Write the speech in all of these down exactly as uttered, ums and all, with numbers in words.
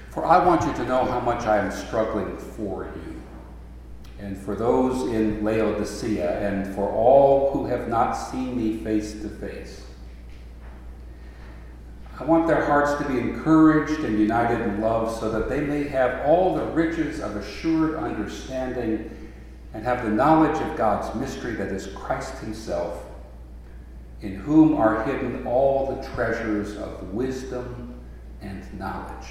For I want you to know how much I am struggling for you, and for those in Laodicea, and for all who have not seen me face to face. I want their hearts to be encouraged and united in love, so that they may have all the riches of assured understanding and have the knowledge of God's mystery, that is Christ himself, in whom are hidden all the treasures of wisdom and knowledge.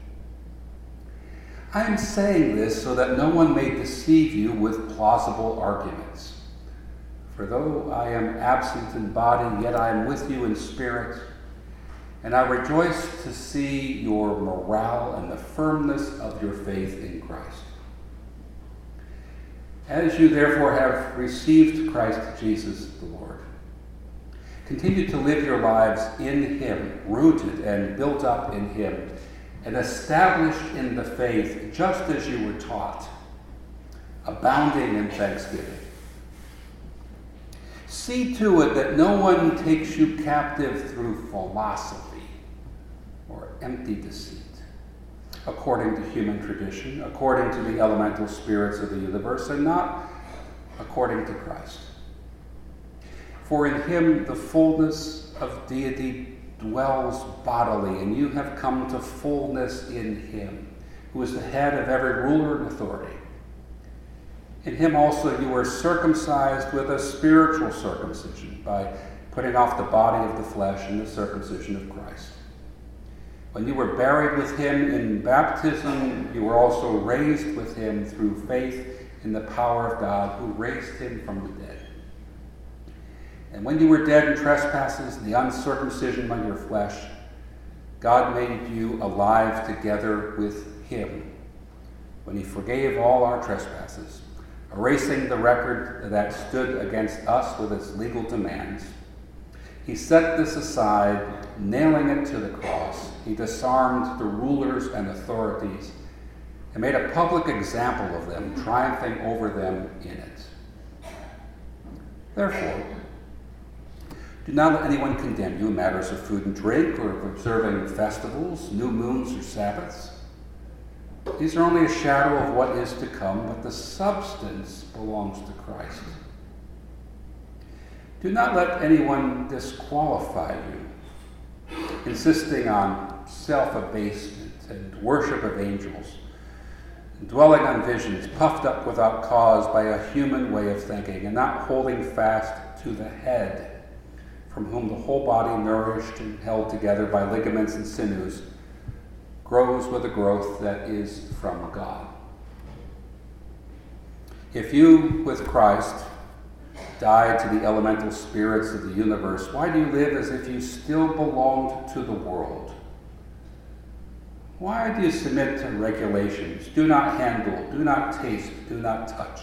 I am saying this so that no one may deceive you with plausible arguments. For though I am absent in body, yet I am with you in spirit, and I rejoice to see your morale and the firmness of your faith in Christ. As you therefore have received Christ Jesus the Lord, continue to live your lives in him, rooted and built up in him, and established in the faith, just as you were taught, abounding in thanksgiving. See to it that no one takes you captive through philosophy or empty deceit, according to human tradition, according to the elemental spirits of the universe, and not according to Christ. For in him the fullness of deity dwells bodily, and you have come to fullness in him, who is the head of every ruler and authority. In him also you were circumcised with a spiritual circumcision, by putting off the body of the flesh and the circumcision of Christ. When you were buried with him in baptism, you were also raised with him through faith in the power of God, who raised him from the dead. And when you were dead in trespasses and the uncircumcision among your flesh, God made you alive together with him, when he forgave all our trespasses, erasing the record that stood against us with its legal demands. He set this aside, nailing it to the cross. He disarmed the rulers and authorities and made a public example of them, triumphing over them in it. Therefore, do not let anyone condemn you in matters of food and drink, or of observing festivals, new moons, or Sabbaths. These are only a shadow of what is to come, but the substance belongs to Christ. Do not let anyone disqualify you, insisting on self-abasement and worship of angels, dwelling on visions, puffed up without cause by a human way of thinking, and not holding fast to the head, from whom the whole body, nourished and held together by ligaments and sinews, grows with a growth that is from God. If you, with Christ, died to the elemental spirits of the universe, why do you live as if you still belonged to the world? Why do you submit to regulations? Do not handle, do not taste, do not touch.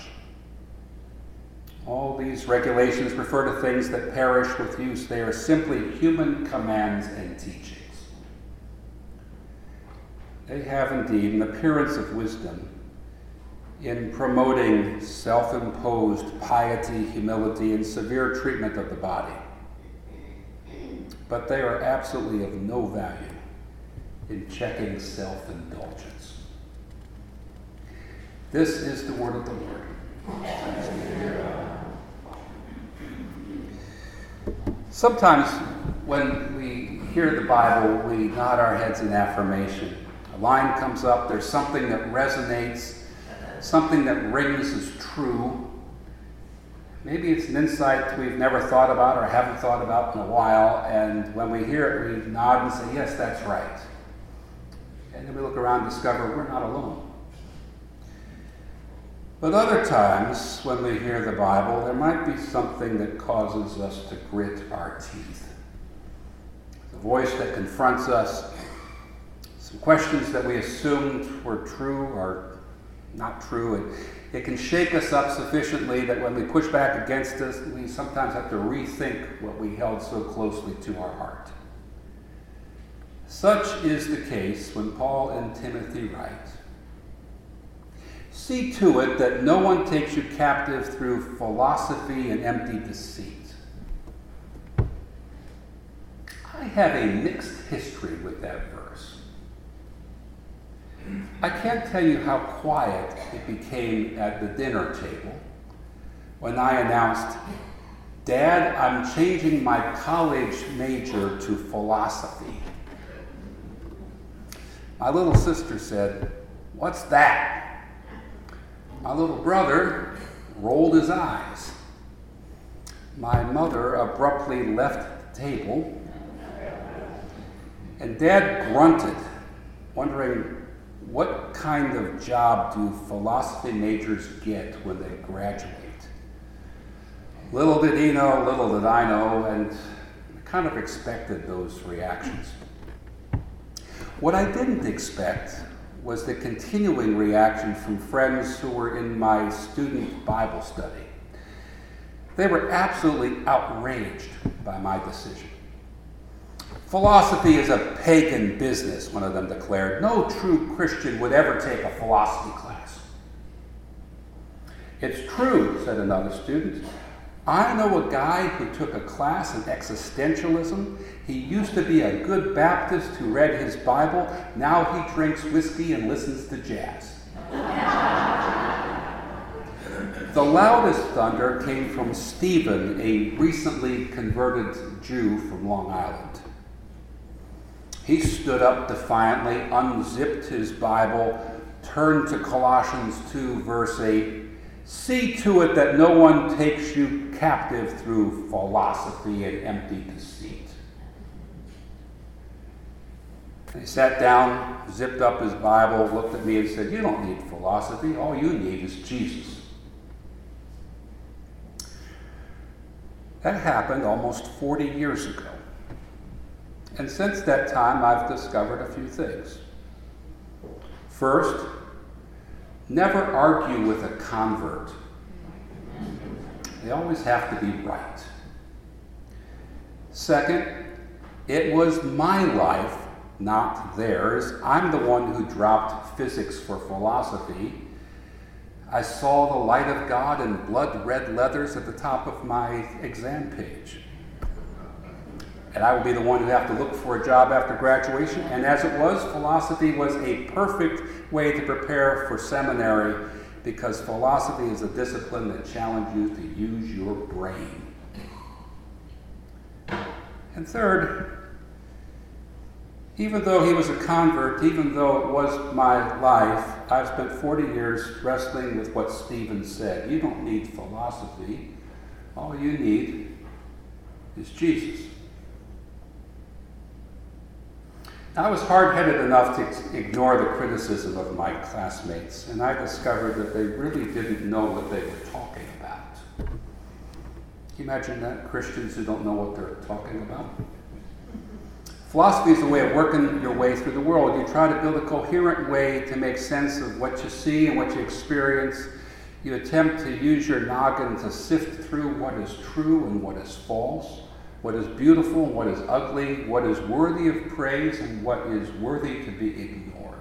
All these regulations refer to things that perish with use. They are simply human commands and teachings. They have indeed an appearance of wisdom in promoting self-imposed piety, humility, and severe treatment of the body. But they are absolutely of no value in checking self-indulgence. This is the word of the Lord. Sometimes when we hear the Bible, we nod our heads in affirmation. A line comes up, there's something that resonates, something that rings as true. Maybe it's an insight we've never thought about or haven't thought about in a while, and when we hear it, we nod and say, yes, that's right. And then we look around and discover we're not alone. But other times, when we hear the Bible, there might be something that causes us to grit our teeth. The voice that confronts us, some questions that we assumed were true are not true. It, it can shake us up sufficiently that when we push back against us, we sometimes have to rethink what we held so closely to our heart. Such is the case when Paul and Timothy write, "See to it that no one takes you captive through philosophy and empty deceit." I have a mixed history with that verse. I can't tell you how quiet it became at the dinner table when I announced, "Dad, I'm changing my college major to philosophy." My little sister said, "What's that?" My little brother rolled his eyes. My mother abruptly left the table, and Dad grunted, wondering what kind of job do philosophy majors get when they graduate. Little did he know, little did I know, and I kind of expected those reactions. What I didn't expect was the continuing reaction from friends who were in my student Bible study. They were absolutely outraged by my decision. "Philosophy is a pagan business," one of them declared. "No true Christian would ever take a philosophy class." "It's true," said another student. "I know a guy who took a class in existentialism. He used to be a good Baptist who read his Bible. Now he drinks whiskey and listens to jazz." The loudest thunder came from Stephen, a recently converted Jew from Long Island. He stood up defiantly, unzipped his Bible, turned to Colossians two, verse eight. "See to it that no one takes you captive through philosophy and empty deceit." He sat down, zipped up his Bible, looked at me and said, "You don't need philosophy. All you need is Jesus." That happened almost forty years ago. And since that time, I've discovered a few things. First, never argue with a convert. They always have to be right. Second, it was my life, not theirs. I'm the one who dropped physics for philosophy. I saw the light of God in blood-red letters at the top of my exam page. And I would be the one who'd have to look for a job after graduation. And as it was, philosophy was a perfect way to prepare for seminary, because philosophy is a discipline that challenges you to use your brain. And third, even though he was a convert, even though it was my life, I've spent forty years wrestling with what Stephen said. You don't need philosophy. All you need is Jesus. I was hard-headed enough to ignore the criticism of my classmates, and I discovered that they really didn't know what they were talking about. Can you imagine that? Christians who don't know what they're talking about? Philosophy is a way of working your way through the world. You try to build a coherent way to make sense of what you see and what you experience. You attempt to use your noggin to sift through what is true and what is false, what is beautiful and what is ugly, what is worthy of praise and what is worthy to be ignored.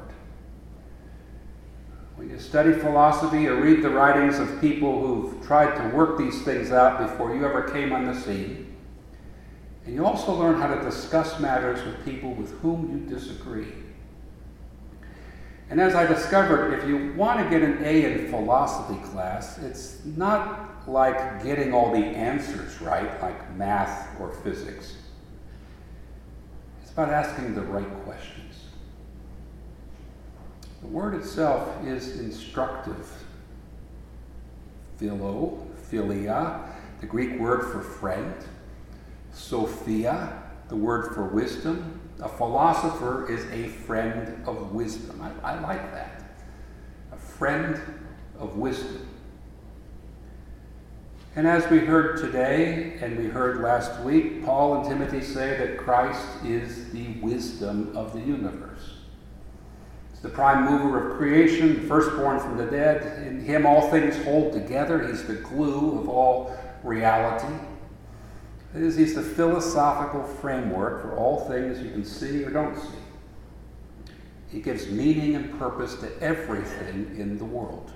When you study philosophy or read the writings of people who've tried to work these things out before you ever came on the scene, and you also learn how to discuss matters with people with whom you disagree. And as I discovered, if you want to get an A in philosophy class, it's not like getting all the answers right, like math or physics. It's about asking the right questions. The word itself is instructive. Philo, philia, the Greek word for friend. Sophia, the word for wisdom. A philosopher is a friend of wisdom. I, I like that. A friend of wisdom. And as we heard today, and we heard last week, Paul and Timothy say that Christ is the wisdom of the universe. He's the prime mover of creation, the firstborn from the dead. In him all things hold together. He's the glue of all reality. That is, he's the philosophical framework for all things you can see or don't see. He gives meaning and purpose to everything in the world.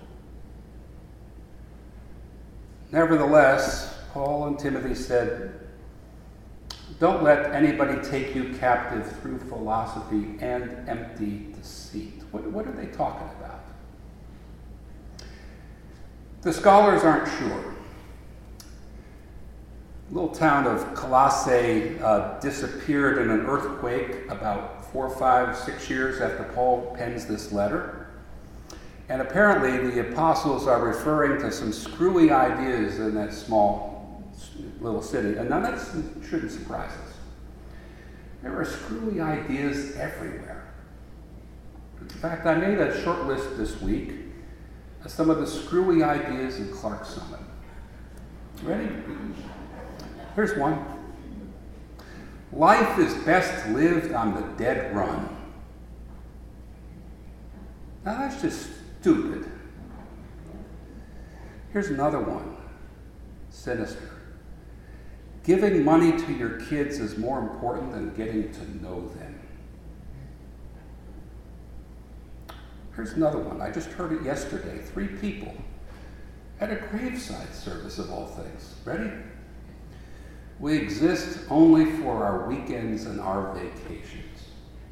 Nevertheless, Paul and Timothy said, don't let anybody take you captive through philosophy and empty deceit. What, what are they talking about? The scholars aren't sure. The little town of Colossae uh, disappeared in an earthquake about four, five, six years after Paul pens this letter. And apparently the apostles are referring to some screwy ideas in that small little city. And now that shouldn't surprise us. There are screwy ideas everywhere. In fact, I made a short list this week of some of the screwy ideas in Clark Summit. Ready? Here's one. Life is best lived on the dead run. Now that's just stupid. Here's another one. Sinister. Giving money to your kids is more important than getting to know them. Here's another one. I just heard it yesterday. Three people at a graveside service of all things. Ready? We exist only for our weekends and our vacations.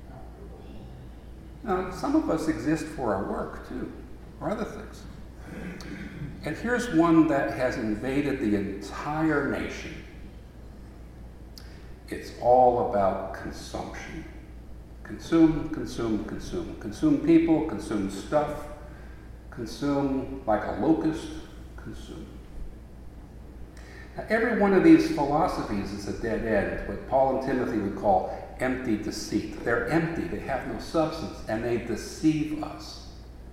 Now, some of us exist for our work, too, or other things. And here's one that has invaded the entire nation. It's all about consumption. Consume, consume, consume. Consume people, consume stuff, consume like a locust, consume. Now, every one of these philosophies is a dead end, what Paul and Timothy would call empty deceit. They're empty, they have no substance, and they deceive us.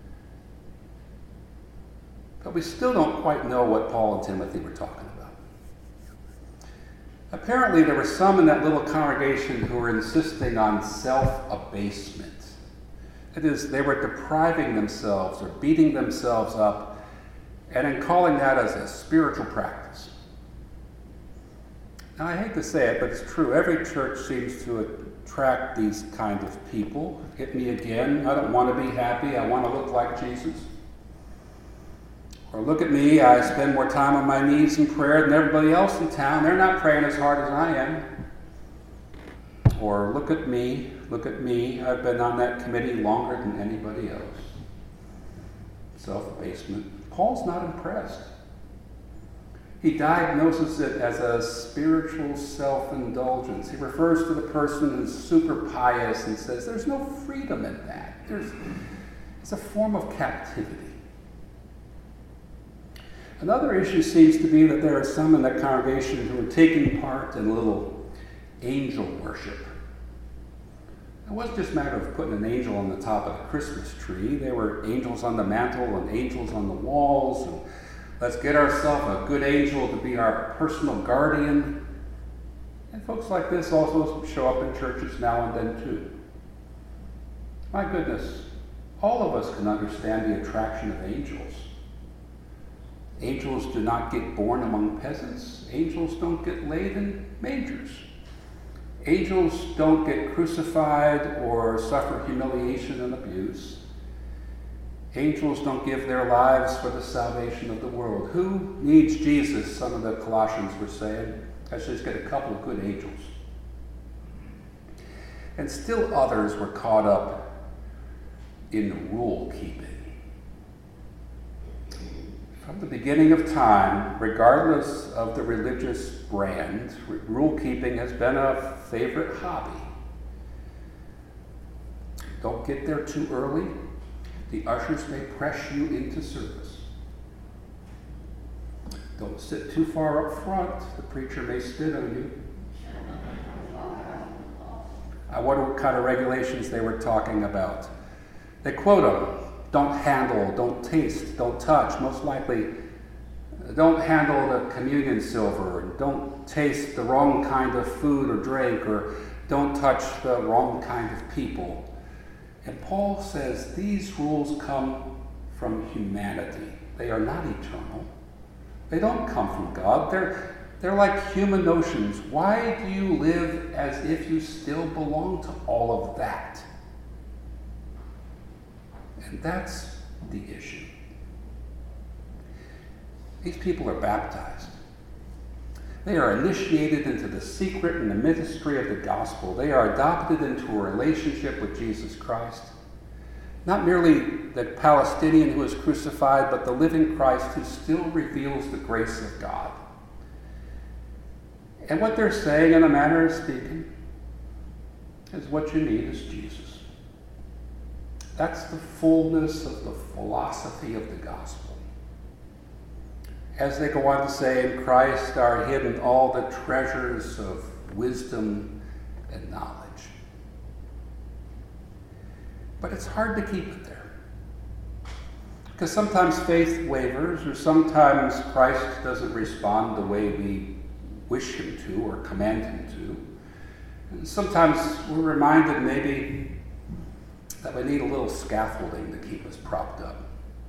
But we still don't quite know what Paul and Timothy were talking about. Apparently, there were some in that little congregation who were insisting on self-abasement. That is, they were depriving themselves or beating themselves up, and then calling that as a spiritual practice. Now, I hate to say it, but it's true. Every church seems to attract these kind of people. Hit me again. I don't want to be happy. I want to look like Jesus. Or look at me. I spend more time on my knees in prayer than everybody else in town. They're not praying as hard as I am. Or look at me. Look at me. I've been on that committee longer than anybody else. Self-abasement. Paul's not impressed. He diagnoses it as a spiritual self-indulgence. He refers to the person who's super pious and says there's no freedom in that. There's, it's a form of captivity. Another issue seems to be that there are some in that congregation who are taking part in a little angel worship. It wasn't just a matter of putting an angel on the top of the Christmas tree. There were angels on the mantle and angels on the walls. And let's get ourselves a good angel to be our personal guardian. And folks like this also show up in churches now and then too. My goodness, all of us can understand the attraction of angels. Angels do not get born among peasants. Angels don't get laid in mangers. Angels don't get crucified or suffer humiliation and abuse. Angels don't give their lives for the salvation of the world. Who needs Jesus? Some of the Colossians were saying. Let's just get a couple of good angels. And still others were caught up in rule keeping. From the beginning of time, regardless of the religious brand, rule keeping has been a favorite hobby. Don't get there too early. The ushers may press you into service. Don't sit too far up front. The preacher may spit on you. I wonder what kind of regulations they were talking about. They quote them. Don't handle, don't taste, don't touch. Most likely, don't handle the communion silver. Don't taste the wrong kind of food or drink, or don't touch the wrong kind of people. And Paul says these rules come from humanity. They are not eternal. They don't come from God. They're, they're like human notions. Why do you live as if you still belong to all of that? And that's the issue. These people are baptized. They are initiated into the secret and the ministry of the gospel. They are adopted into a relationship with Jesus Christ. Not merely the Palestinian who was crucified, but the living Christ who still reveals the grace of God. And what they're saying, in a manner of speaking, is what you need is Jesus. That's the fullness of the philosophy of the gospel. As they go on to say, in Christ are hidden all the treasures of wisdom and knowledge. But it's hard to keep it there. Because sometimes faith wavers, or sometimes Christ doesn't respond the way we wish him to or command him to. And sometimes we're reminded maybe that we need a little scaffolding to keep us propped up.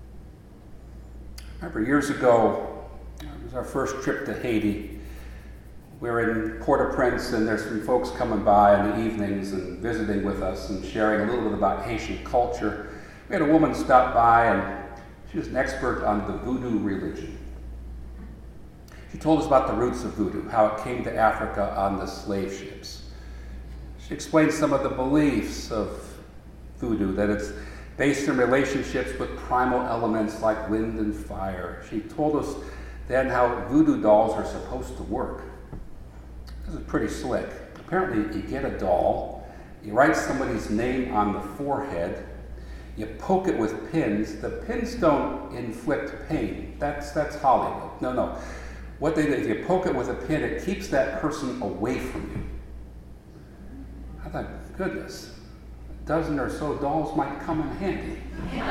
I remember years ago, it was our first trip to Haiti. We were in Port-au-Prince, and there's some folks coming by in the evenings and visiting with us and sharing a little bit about Haitian culture. We had a woman stop by, and she was an expert on the voodoo religion. She told us about the roots of voodoo, how it came to Africa on the slave ships. She explained some of the beliefs of voodoo, that it's based in relationships with primal elements like wind and fire. She told us then how voodoo dolls are supposed to work. This is pretty slick. Apparently, you get a doll, you write somebody's name on the forehead, you poke it with pins. The pins don't inflict pain. That's, that's Hollywood. No, no. What they do, if you poke it with a pin, it keeps that person away from you. I thought, goodness, a dozen or so dolls might come in handy.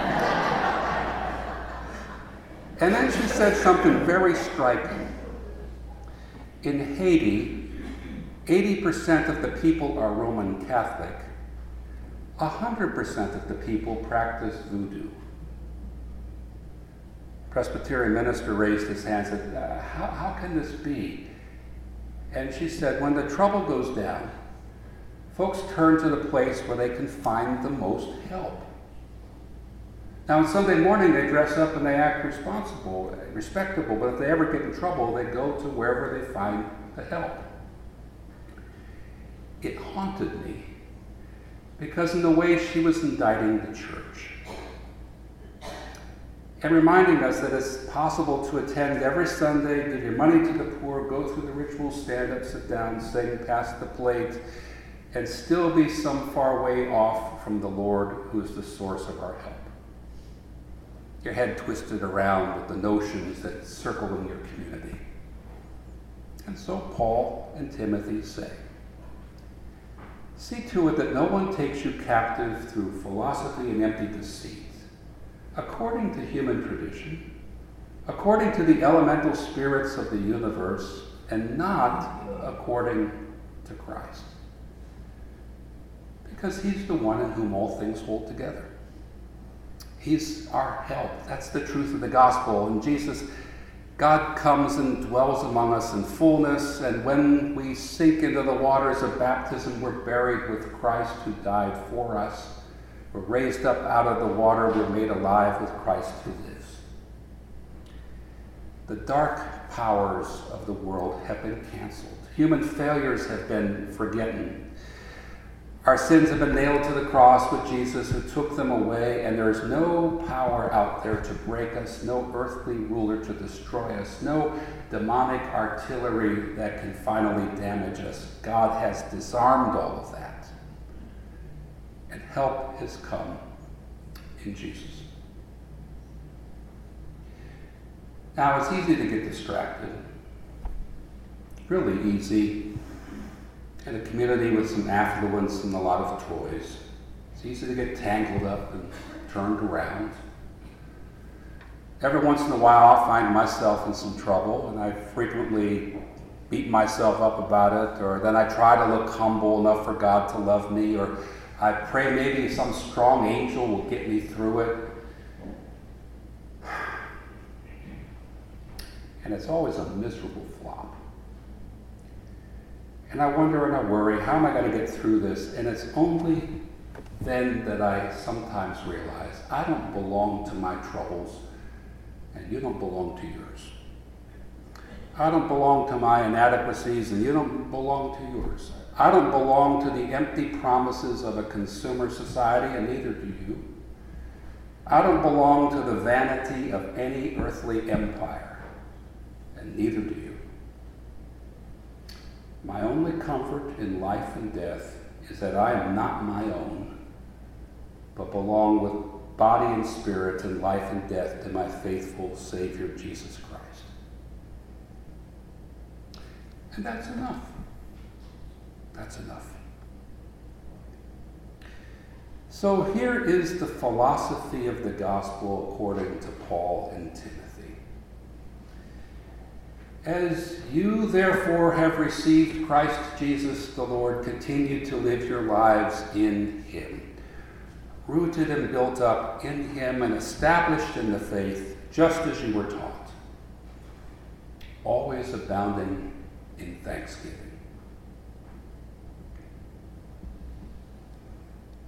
And then she said something very striking. In Haiti, eighty percent of the people are Roman Catholic. one hundred percent of the people practice voodoo. Presbyterian minister raised his hand and said, uh, how, how can this be? And she said, when the trouble goes down, folks turn to the place where they can find the most help. Now, on Sunday morning, they dress up and they act responsible, respectable, but if they ever get in trouble, they go to wherever they find the help. It haunted me, because in the way she was indicting the church and reminding us that it's possible to attend every Sunday, give your money to the poor, go through the rituals, stand up, sit down, sing, pass the plate, and still be some far way off from the Lord who is the source of our help. Your head twisted around with the notions that circle in your community. And so Paul and Timothy say, see to it that no one takes you captive through philosophy and empty deceit, according to human tradition, according to the elemental spirits of the universe, and not according to Christ. Because he's the one in whom all things hold together. He's our help. That's the truth of the gospel. And Jesus, God comes and dwells among us in fullness, and when we sink into the waters of baptism, we're buried with Christ who died for us. We're raised up out of the water. We're made alive with Christ who lives. The dark powers of the world have been canceled. Human failures have been forgotten. Our sins have been nailed to the cross with Jesus who took them away, and there is no power out there to break us, no earthly ruler to destroy us, no demonic artillery that can finally damage us. God has disarmed all of that, and help has come in Jesus. Now, it's easy to get distracted, really easy. In a community with some affluence and a lot of toys, it's easy to get tangled up and turned around. Every once in a while, I'll find myself in some trouble, and I frequently beat myself up about it, or then I try to look humble enough for God to love me, or I pray maybe some strong angel will get me through it. And it's always a miserable flop. And I wonder and I worry, how am I going to get through this? And it's only then that I sometimes realize I don't belong to my troubles, and you don't belong to yours. I don't belong to my inadequacies, and you don't belong to yours. I don't belong to the empty promises of a consumer society, and neither do you. I don't belong to the vanity of any earthly empire, and neither do you. My only comfort in life and death is that I am not my own, but belong with body and spirit in life and death to my faithful Savior, Jesus Christ. And that's enough. That's enough. So here is the philosophy of the gospel according to Paul and Timothy. As you therefore have received Christ Jesus the Lord, continue to live your lives in him, rooted and built up in him and established in the faith, just as you were taught, always abounding in thanksgiving.